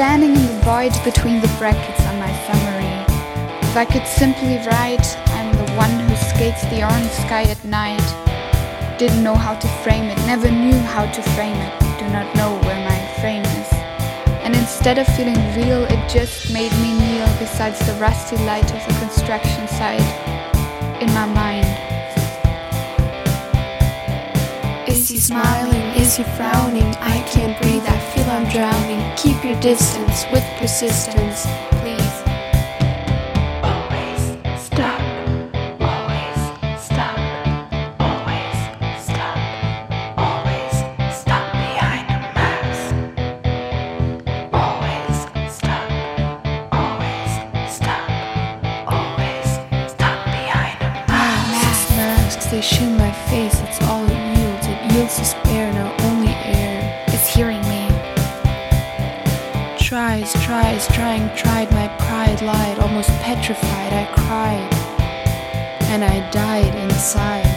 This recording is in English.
standing in the void between the brackets on my summary. If I could simply write, I'm the one who skates the orange sky at night. Didn't know how to frame it, never knew how to frame it. Do not know where my frame is. And instead of feeling real, it just made me kneel beside the rusty light of the construction site in my mind. Is he smiling? Is he frowning? I can't breathe, I feel I'm drowning. Keep your distance with persistence, please. Always stop. Always stop. Always stop. Always stop behind a mask. Always stop. Always stop. Always stop behind a mask. Masks, they shoot my face, it's all it yields. It yields despair, now only air Is hearing me. tries, tried, my pride lied, almost petrified, I cried, and I died inside.